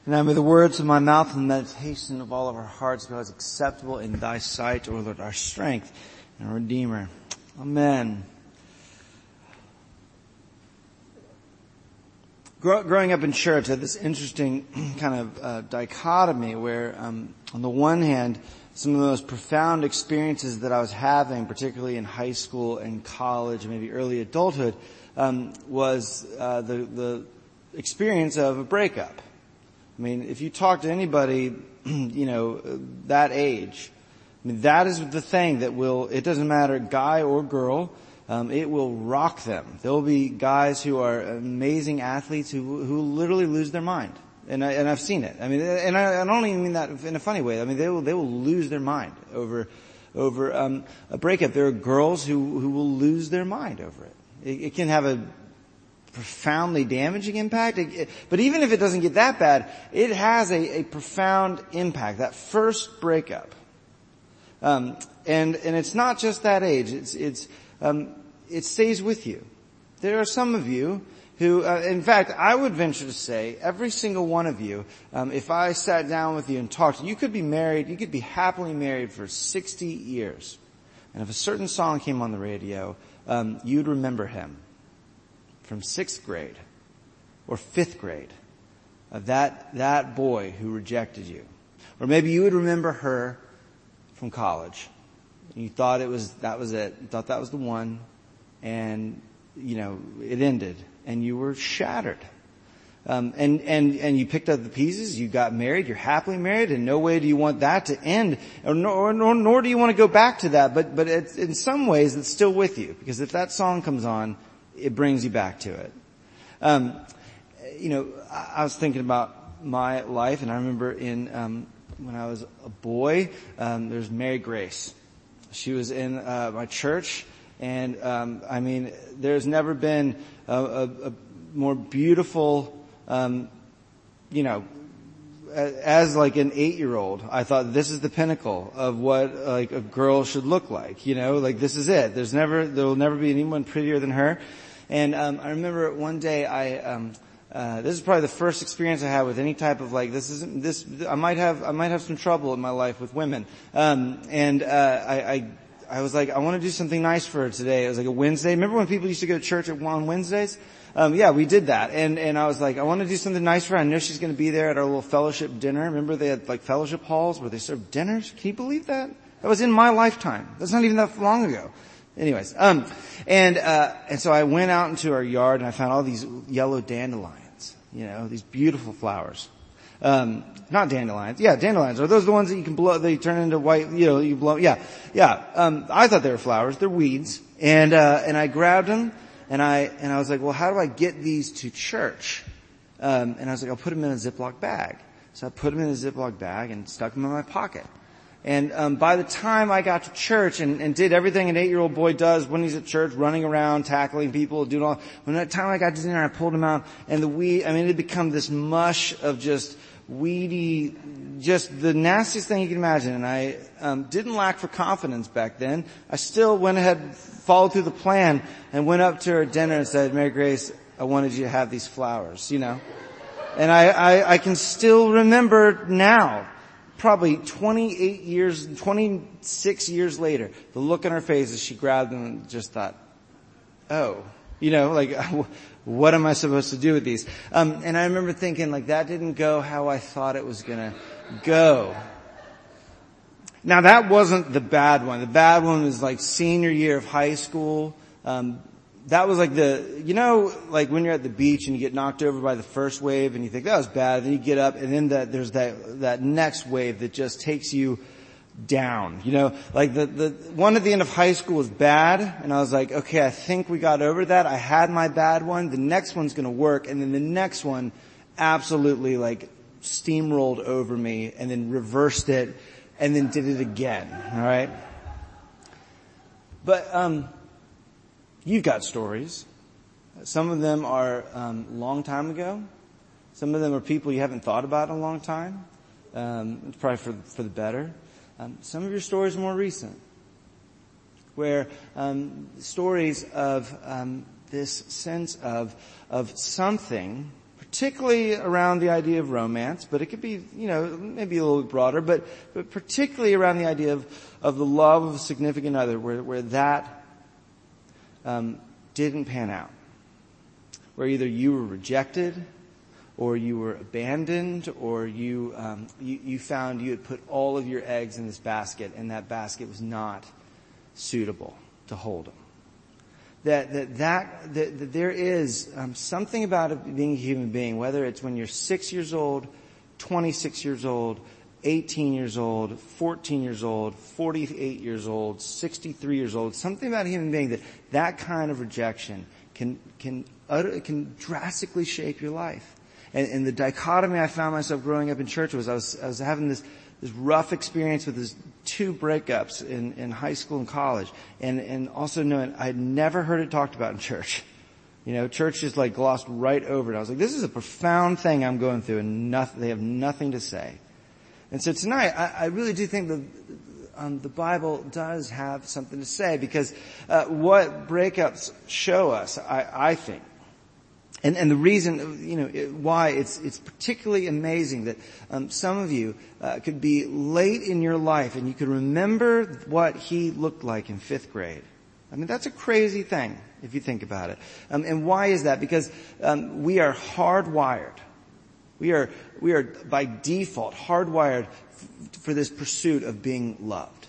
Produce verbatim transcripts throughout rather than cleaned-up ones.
Now may the words of my mouth and the meditation of all of our hearts be always acceptable in thy sight, O Lord, our strength and our Redeemer. Amen. Grow, growing up in church, I had this interesting kind of uh, dichotomy where, um, on the one hand, some of the most profound experiences that I was having, particularly in high school and college, and maybe early adulthood, um, was uh, the, the experience of a breakup. I mean, if you talk to anybody, you know, that age, I mean, that is the thing that will, it doesn't matter, guy or girl, um, it will rock them. There will be guys who are amazing athletes who, who literally lose their mind. And I, and I've seen it. I mean, and I, I don't even mean that in a funny way. I mean, they will, they will lose their mind over, over, um, a breakup. There are girls who, who will lose their mind over it. It, it can have a profoundly damaging impact. It, it, but even if it doesn't get that bad, it has a, a profound impact. That first breakup. Um, and, and it's not just that age. It's, it's, um, it stays with you. There are some of you who, uh, in fact, I would venture to say, every single one of you, um, if I sat down with you and talked to you, you could be married, you could be happily married for sixty years. And if a certain song came on the radio, um, you'd remember him from sixth grade or fifth grade, of that, that boy who rejected you. Or maybe you would remember her from college. You thought it was, that was it. You thought that was the one. And, you know, it ended. And you were shattered. Um, and, and, and you picked up the pieces, you got married, you're happily married, and no way do you want that to end, or nor, nor, nor do you want to go back to that, but, but it's, in some ways it's still with you, because if that song comes on, it brings you back to it. Um, you know, I, I was thinking about my life, and I remember in, um, when I was a boy, um, there's Mary Grace. She was in, uh, my church, and, um, I mean, there's never been a, a, a more beautiful, um, you know, as like an eight-year-old, I thought this is the pinnacle of what like a girl should look like. You know, like this is it. There's never, there will never be anyone prettier than her. And um, I remember one day I, um, uh, this is probably the first experience I had with any type of like this isn't this. I might have, I might have some trouble in my life with women. Um, and uh, I. I I was like, I want to do something nice for her today. It was like a Wednesday. Remember when people used to go to church on Wednesdays? Um, yeah, we did that. And, and I was like, I want to do something nice for her. I know she's going to be there at our little fellowship dinner. Remember they had like fellowship halls where they served dinners? Can you believe that? That was in my lifetime. That's not even that long ago. Anyways, um, and, uh, and so I went out into our yard and I found all these yellow dandelions, you know, these beautiful flowers. Um, not dandelions. Yeah, dandelions. Are those the ones that you can blow, they turn into white, you know, you blow, yeah, yeah. Um, I thought they were flowers. They're weeds. And, uh, and I grabbed them and I, and I was like, well, how do I get these to church? Um, and I was like, I'll put them in a Ziploc bag. So I put them in a Ziploc bag and stuck them in my pocket. And, um, by the time I got to church and, and did everything an eight-year-old boy does when he's at church, running around, tackling people, doing all, when that time I got to dinner, I pulled them out and the weed, I mean, it had become this mush of just, weedy, just the nastiest thing you can imagine. And I um, didn't lack for confidence back then. I still went ahead, followed through the plan, and went up to her at dinner and said, Mary Grace, I wanted you to have these flowers, you know. And I, I, I can still remember now, probably twenty-eight years, twenty-six years later, the look on her face as she grabbed them and just thought, oh, you know, like, what am I supposed to do with these? Um, and I remember thinking, like, that didn't go how I thought it was gonna go. Now that wasn't the bad one. The bad one was like senior year of high school. Um, that was like the, you know, like when you're at the beach and you get knocked over by the first wave and you think that was bad, then you get up and then that, there's that, that next wave that just takes you down. You know, like the, the one at the end of high school was bad, and I was like, okay, I think we got over that. I had my bad one. The next one's gonna work, and then the next one absolutely like steamrolled over me and then reversed it and then did it again. All right? But, um, you've got stories. Some of them are, um, long time ago. Some of them are people you haven't thought about in a long time. Um, it's probably for, for the better. Um, some of your stories are more recent, where um, stories of um, this sense of of something particularly around the idea of romance, but it could be, you know, maybe a little broader, but, but particularly around the idea of, of the love of a significant other, where, where that um, didn't pan out. Where either you were rejected, or you were abandoned, or you, um, you, you found you had put all of your eggs in this basket, and that basket was not suitable to hold them. That, that, that, that, that there is um, something about it being a human being, whether it's when you're six years old, twenty-six years old, eighteen years old, fourteen years old, forty-eight years old, sixty-three years old, something about a human being that that kind of rejection can, can, utter, can drastically shape your life. And, and the dichotomy I found myself growing up in church was I was, I was having this, this rough experience with this two breakups in, in high school and college. And, and also knowing I had never heard it talked about in church. You know, church just like glossed right over it. I was like, this is a profound thing I'm going through, and nothing, they have nothing to say. And so tonight, I, I really do think the, um, the Bible does have something to say, because uh, what breakups show us, I, I think, And, and the reason, you know, why it's, it's particularly amazing that um, some of you uh, could be late in your life and you could remember what he looked like in fifth grade. I mean, that's a crazy thing if you think about it. Um, and why is that? Because um, we are hardwired. We are we are by default hardwired f- for this pursuit of being loved.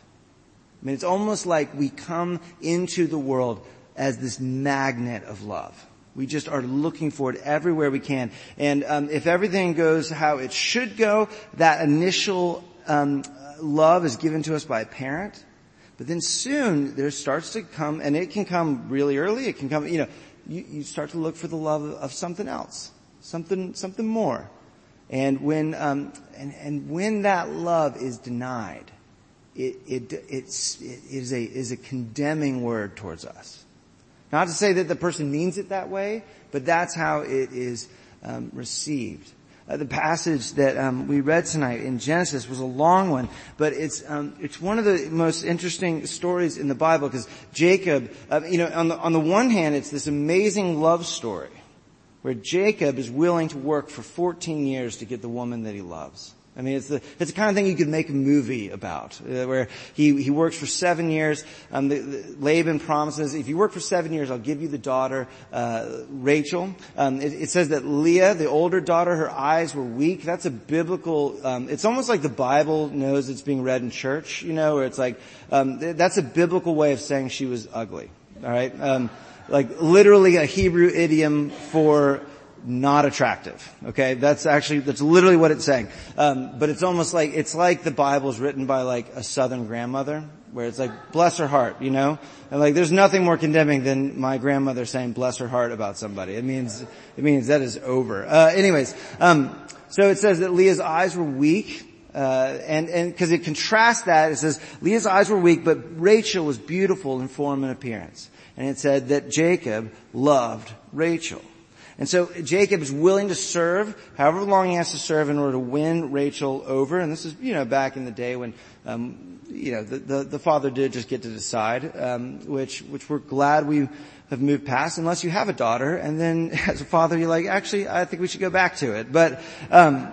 I mean, it's almost like we come into the world as this magnet of love. We just are looking for it everywhere we can. And um, if everything goes how it should go, that initial um, love is given to us by a parent. But then soon there starts to come, and it can come really early. It can come, you know, you, you start to look for the love of, of something else, something, something more. And when um, and, and when that love is denied, it it it's, it is a is a condemning word towards us. Not to say that the person means it that way, but that's how it is um, received. Uh, the passage that um, we read tonight in Genesis was a long one, but it's um, it's one of the most interesting stories in the Bible, because Jacob, uh, you know, on the on the one hand, it's this amazing love story where Jacob is willing to work for fourteen years to get the woman that he loves. I mean, it's the, it's the kind of thing you could make a movie about, uh, where he, he works for seven years. Um, the, the, Laban promises, if you work for seven years, I'll give you the daughter, uh, Rachel. Um, it, it says that Leah, the older daughter, her eyes were weak. That's a biblical, um, it's almost like the Bible knows it's being read in church, you know, where it's like, um, that's a biblical way of saying she was ugly. All right. Um, like literally a Hebrew idiom for not attractive. Okay, that's actually that's literally what it's saying. Um, but it's almost like it's like the Bible's written by like a Southern grandmother, where it's like bless her heart, you know. And like there's nothing more condemning than my grandmother saying bless her heart about somebody. It means it means that is over. Uh, anyways, um, so it says that Leah's eyes were weak. Uh, and, and, cause it contrasts that, it says, Leah's eyes were weak, but Rachel was beautiful in form and appearance. And it said that Jacob loved Rachel. And so Jacob is willing to serve, however long he has to serve, in order to win Rachel over. And this is, you know, back in the day when, um, you know, the, the, the father did just get to decide, um, which, which we're glad we have moved past, unless you have a daughter. And then as a father, you're like, actually, I think we should go back to it. But, um,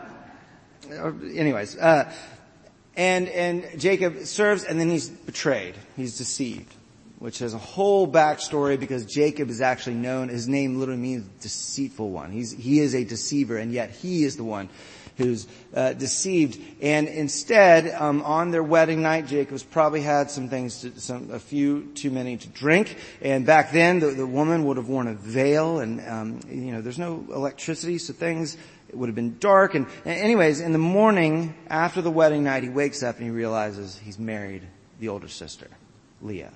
anyways, uh, and, and Jacob serves, and then he's betrayed. He's deceived, which has a whole backstory, because Jacob is actually known, his name literally means deceitful one. He's, he is a deceiver, and yet he is the one who's uh, deceived. And instead, um, on their wedding night, Jacob's probably had some things, to, some a few too many to drink. And back then, the, the woman would have worn a veil, and um, you know, there's no electricity, so things, it would have been dark. And, and anyways, in the morning after the wedding night, he wakes up and he realizes he's married the older sister, Leah.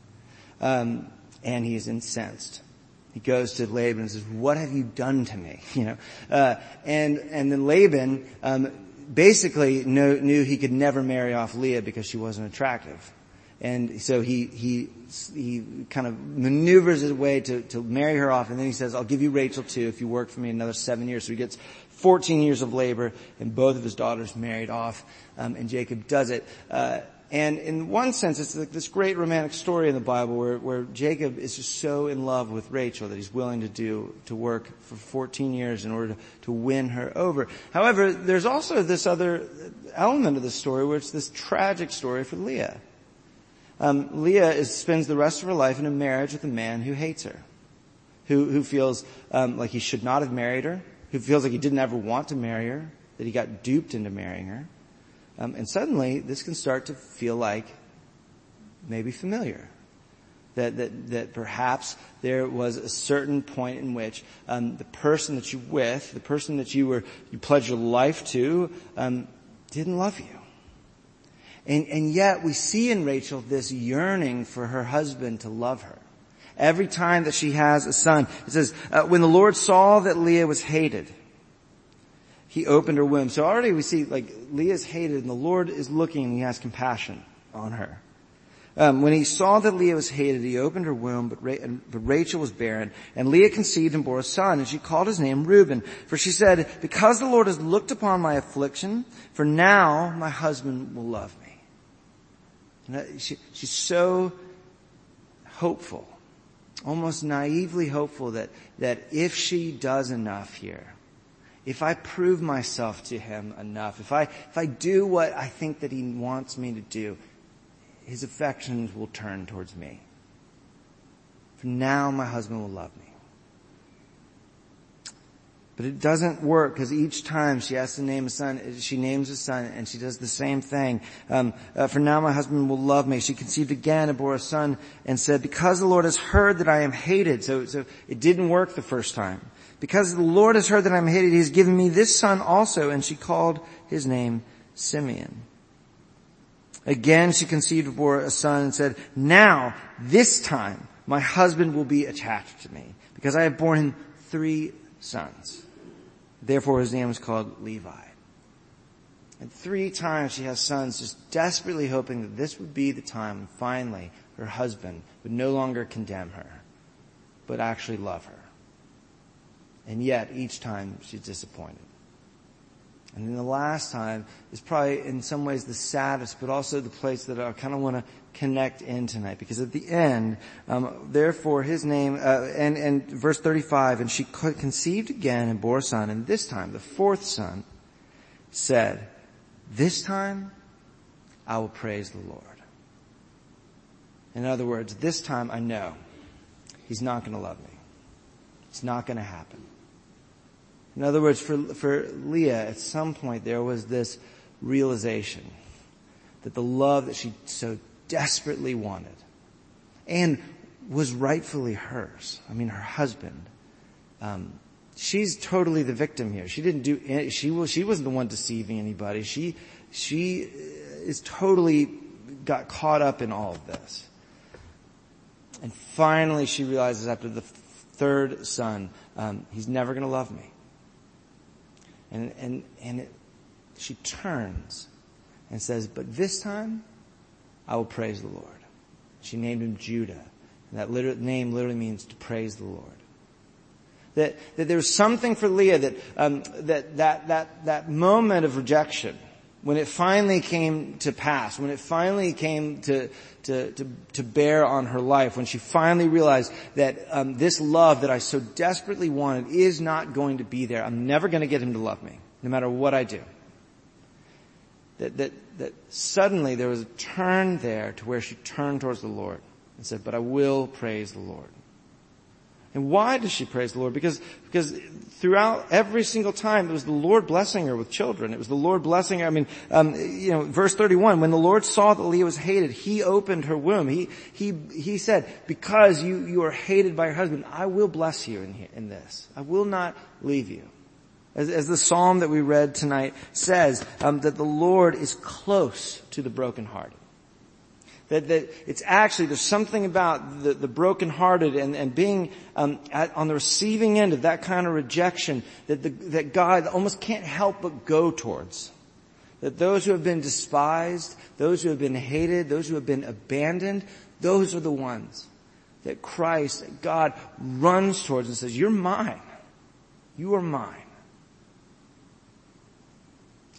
Um, and he's incensed. He goes to Laban and says, "What have you done to me?" You know, uh, and and then Laban um, basically know, knew he could never marry off Leah because she wasn't attractive, and so he he he kind of maneuvers his way to to marry her off, and then he says, "I'll give you Rachel too if you work for me another seven years." So he gets fourteen years of labor, and both of his daughters married off, um, and Jacob does it. Uh, And in one sense, it's like this great romantic story in the Bible where, where Jacob is just so in love with Rachel that he's willing to do, to work for fourteen years in order to, to win her over. However, there's also this other element of the story where it's this tragic story for Leah. Um, Leah is, spends the rest of her life in a marriage with a man who hates her, who, who feels um, like he should not have married her, who feels like he didn't ever want to marry her, that he got duped into marrying her. Um, and suddenly, this can start to feel like maybe familiar. That, that, that perhaps there was a certain point in which um, the person that you with, the person that you were, you pledged your life to, um, didn't love you. And, and yet we see in Rachel this yearning for her husband to love her. Every time that she has a son, it says, uh, when the Lord saw that Leah was hated, he opened her womb. So already we see like Leah's hated and the Lord is looking and he has compassion on her. Um, when he saw that Leah was hated, he opened her womb, but, Ra- but Rachel was barren. And Leah conceived and bore a son, and she called his name Reuben. For she said, because the Lord has looked upon my affliction, for now my husband will love me. You know, she, she's so hopeful, almost naively hopeful that, that if she does enough here, if I prove myself to him enough, if I, if I do what I think that he wants me to do, his affections will turn towards me. For now my husband will love me. But it doesn't work because each time she has to name a son, she names a son and she does the same thing. Um, uh, for now my husband will love me. She conceived again and bore a son and said, because the Lord has heard that I am hated. So, so it didn't work the first time. Because the Lord has heard that I am hated, he has given me this son also. And she called his name Simeon. Again she conceived and bore a son and said, now this time my husband will be attached to me because I have borne him three sons. Therefore his name was called Levi. And three times she has sons, just desperately hoping that this would be the time when finally her husband would no longer condemn her, but actually love her. And yet each time she's disappointed. And then the last time is probably in some ways the saddest, but also the place that I kind of want to connect in tonight. Because at the end, um, therefore his name, uh, and, and verse thirty-five, and she conceived again and bore a son. And this time, the fourth son said, this time I will praise the Lord. In other words, this time I know he's not going to love me. It's not going to happen. In other words, for, for Leah, at some point there was this realization that the love that she so desperately wanted and was rightfully hers. I mean, her husband. Um, she's totally the victim here. She didn't do any, she was, she wasn't the one deceiving anybody. She, she is totally got caught up in all of this. And finally she realizes after the third son, um, he's never going to love me. And, and, and it, she turns and says, but this time I will praise the Lord. She named him Judah. And that liter- name literally means to praise the Lord. That, that there was something for Leah that, um, that, that, that, that moment of rejection, when it finally came to pass, when it finally came to, to, to, to bear on her life, when she finally realized that, um, this love that I so desperately wanted is not going to be there. I'm never going to get him to love me, no matter what I do. That, that, that suddenly there was a turn there to where she turned towards the Lord and said, but I will praise the Lord. And why does she praise the Lord? Because, because throughout every single time it was the Lord blessing her with children. It was the Lord blessing her. I mean, um, you know, verse thirty-one, when the Lord saw that Leah was hated, he opened her womb. He, he, he said, because you, you are hated by your husband, I will bless you in, in this. I will not leave you. As, as the psalm that we read tonight says, um, that the Lord is close to the brokenhearted. That, that it's actually, there's something about the, the brokenhearted and, and being um, at, on the receiving end of that kind of rejection that, the, that God almost can't help but go towards. That those who have been despised, those who have been hated, those who have been abandoned, those are the ones that Christ, that God runs towards and says, you're mine. You are mine.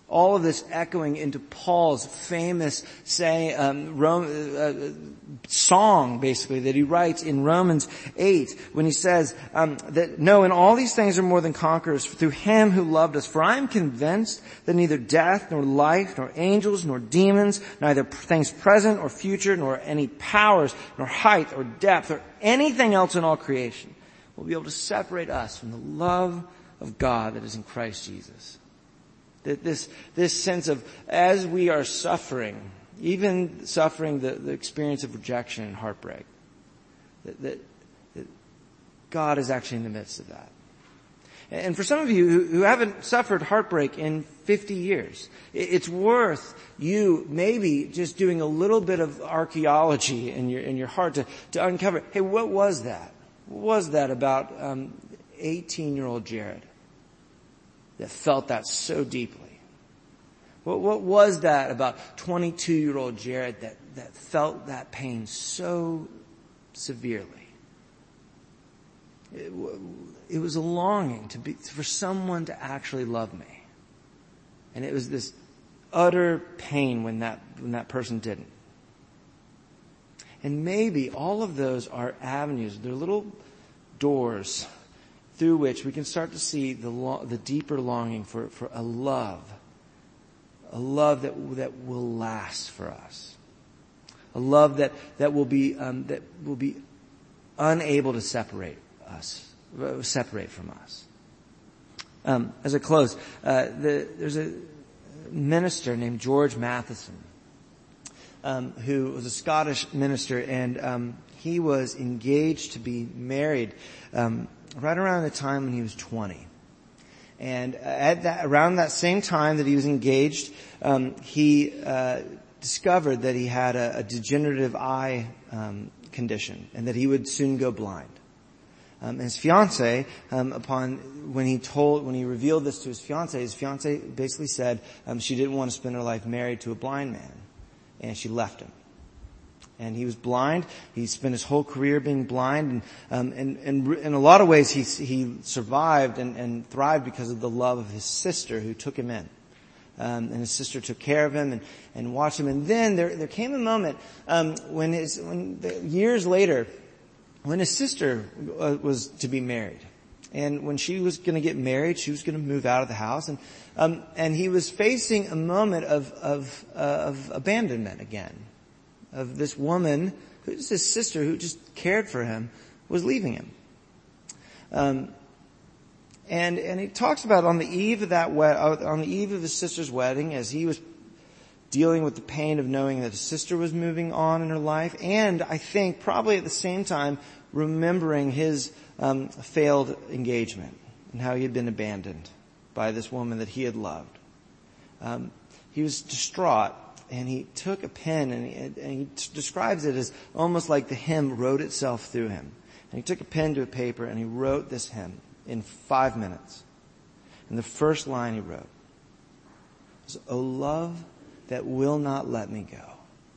All of this echoing into Paul's famous say, um, Rome, uh, song, basically, that he writes in Romans eight, when he says um, that, no, in all these things are more than conquerors through him who loved us. For I am convinced that neither death, nor life, nor angels, nor demons, neither things present or future, nor any powers, nor height or depth, or anything else in all creation will be able to separate us from the love of God that is in Christ Jesus. That this, this sense of, as we are suffering, even suffering the, the experience of rejection and heartbreak, that, that, that God is actually in the midst of that. And for some of you who, who haven't suffered heartbreak in fifty years, it's worth you maybe just doing a little bit of archaeology in your, in your heart to, to uncover, hey, what was that? What was that about um, eighteen-year-old Jared that felt that so deeply? What, what was that about twenty-two-year-old Jared that, that felt that pain so severely? It, it was a longing to be, for someone to actually love me. And it was this utter pain when that, when that person didn't. And maybe all of those are avenues, they're little doors through which we can start to see the lo- the deeper longing for, for a love, a love that that will last for us, a love that that will be um, that will be unable to separate us, uh, separate from us. Um, as I close, uh, the, there's a minister named George Matheson, um, who was a Scottish minister, and um, he was engaged to be married. Um, right around the time when he was twenty. And at that, around that same time that he was engaged, um, he uh, discovered that he had a, a degenerative eye um, condition and that he would soon go blind. Um, and his fiancée, um, upon when he told, when he revealed this to his fiancée, his fiancée basically said um, she didn't want to spend her life married to a blind man, and she left him. And he was blind. He spent his whole career being blind, and um, and, and in a lot of ways he he survived and, and thrived because of the love of his sister who took him in. Um, and his sister took care of him and, and watched him. And then there there came a moment um, when his when the, years later, when his sister uh, was to be married, and when she was going to get married, she was going to move out of the house, and um, and he was facing a moment of of uh, of abandonment again. Of this woman, who's his sister, who just cared for him, was leaving him. Um, and and he talks about on the eve of that wed- on the eve of his sister's wedding, as he was dealing with the pain of knowing that his sister was moving on in her life, and I think probably at the same time remembering his um, failed engagement and how he had been abandoned by this woman that he had loved. Um, he was distraught. And he took a pen and he, and he describes it as almost like the hymn wrote itself through him. And he took a pen to a paper and he wrote this hymn in five minutes. And the first line he wrote was, "O love that will not let me go.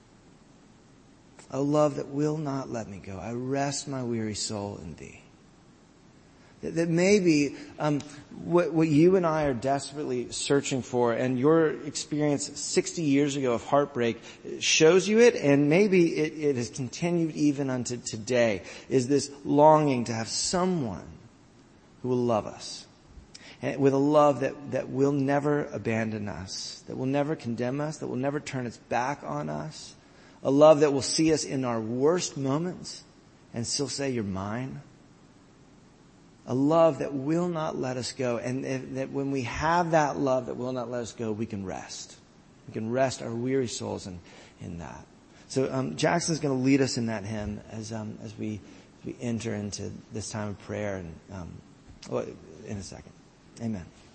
O love that will not let me go. I rest my weary soul in thee." That, that maybe um, what, what you and I are desperately searching for, and your experience sixty years ago of heartbreak shows you it, and maybe it, it has continued even unto today, is this longing to have someone who will love us. And with a love that, that will never abandon us, that will never condemn us, that will never turn its back on us. A love that will see us in our worst moments and still say, "You're mine." A love that will not let us go. And that when we have that love that will not let us go, we can rest. We can rest our weary souls in, in that. So um, Jackson's going to lead us in that hymn as um, as we as we enter into this time of prayer and um, in a second. Amen.